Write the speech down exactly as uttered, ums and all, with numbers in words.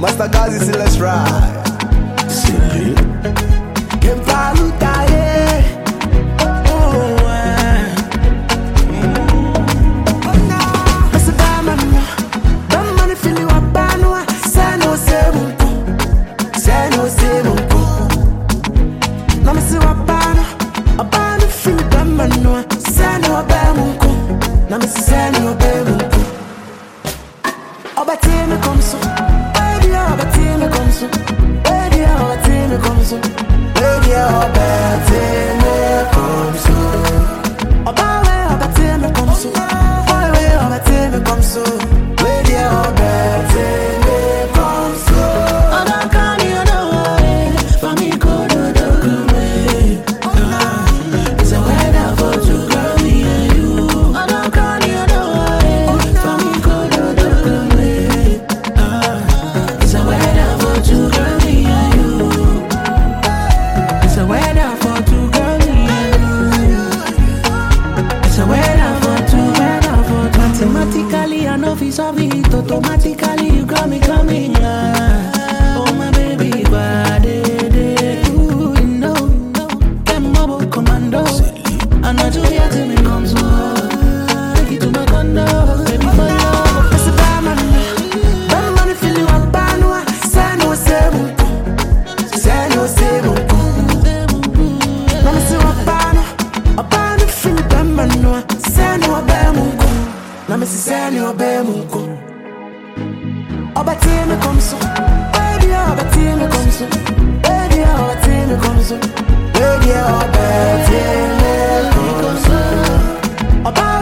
Master Gazi, say let's ride. Silly. Can Paluta, yeah. Oh, eh. Oh, no. Mister Diamond, don't money feel you up, Banwa. Say no, say munko. Say no, say munko. No, me say what Bano. A Bano feel you, Diamond. Say no, be munko. No, me say no, be munko. Oba time comes so. Baby, oba time comes so. Baby, oba time comes so. Baby, oba time comes so. Oba we oba time comes so. Boy we oba time comes so. Baby, oba time comes so. Oba kani ono we, for me kodo do we. It's a weather for two girl me and you. Oba kani ono we, for me kodo do we. It's a weather for two girl me and you. It's a weather for two girl me and you. It's a weather for two, weather for two. Mathematically I know if solve it, automatically you got me coming. ah. Oh my baby, body, ooh, you know, them mobile commando. And I do hear till me comes home. Take it to my condo, baby for you. Mister Diamond, don't money feel you up, Banwa. Say no, say munko. Say no, say munko. No, me say what Bano. A Bano feel you, Diamond. Say no, be munko. No, me say say no, be munko. Oba time comes so. Baby, oba time comes so. Baby, oba time comes so. Baby, oba time comes so. Oba